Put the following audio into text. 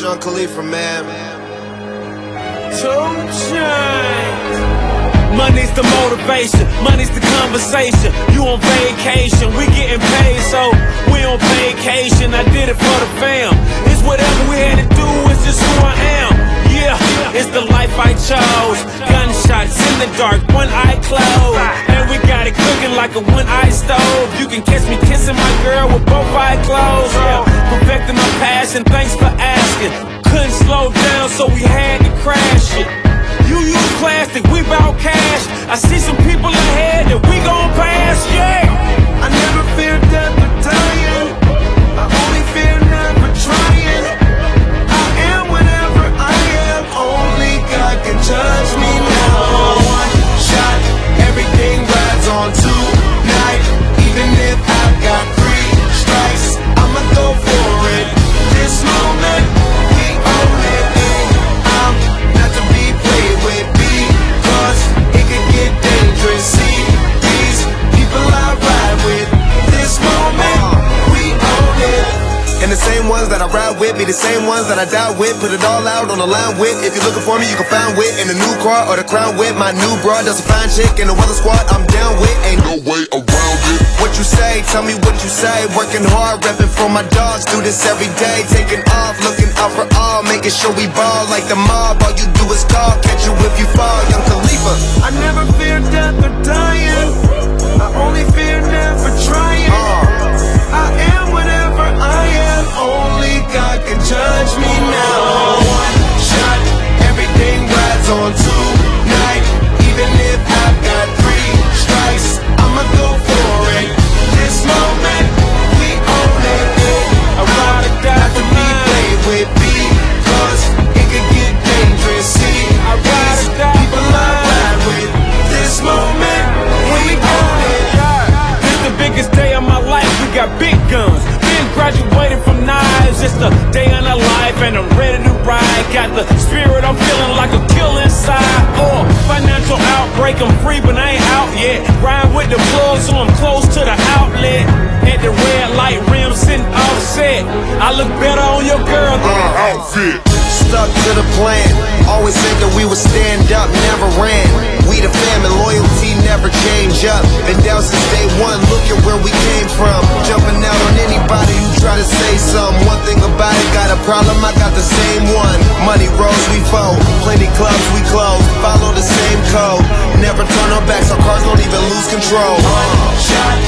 Sean Khalifa, man. 2 Chainz. Money's the motivation, money's the conversation. You on vacation, we getting paid, so we on vacation. I did it for the fam. It's whatever we had to do, it's just who I am. Yeah, it's the life I chose. Gunshots in the dark, one eye closed, and we got it cooking like a one-eye stove. You can catch me kissing my girl with both eyes closed. Yeah, perfecting my passion, thanks for asking. Couldn't slow down, so we had to crash it. You use plastic, we bout cash. I see some people ahead that we gon' pass, yeah. I never fear death or dying. I only fear never trying. I am whatever I am. Only God can judge me now. One shot, everything rides on tonight. Even if I've got 3 strikes, I'ma go for it. This moment, we own it. I'm not to be played with, because it could get dangerous. See, these people I ride with. This moment, we own it. And the same ones that I ride with be the same ones that I die with. Put it all out on the line with. If you're looking for me, you can find wit in the new car or the crown with. My new broad does a fine chick in the weather squad. I'm down with, ain't no way around it. What you say, tell me what you say. Working hard, repping for my dogs. Do this every day, taking off, looking out for all, making sure we ball like the mob. All you do is call, catch you if you fall. Young Khalifa. I never fear death or dying. I only fear never trying. I am whatever I am. Only God can judge me now. One shot, everything rides on tonight. Even if I've got 3 strikes, I'ma go for it. This moment, we own it. I ride or die Not to for be mine. played with, because it could get dangerous. See, I ride or die people for I ride with. This moment, we own it. This the biggest day of my life, we got big guns. Been graduated from knives, it's the day of our life and I'm ready to ride. Got the spirit, I'm feeling like a kill inside. Financial outbreak, I'm free but I ain't out yet. Ride with the plug so I'm close to the outlet. At the red light rim sitting offset. I look better on your girl than an outfit. Stuck to the plan, always said that we would stand up, never ran. We the family, loyalty never change up. Been down since day one, look at where we came from. Jumping out on anybody who try to say something. One thing about it, got a problem, I got the same one. Money rolls, we fold, plenty clubs, we close. Follow the same code, never turn our backs, our cars don't even lose control. Shot,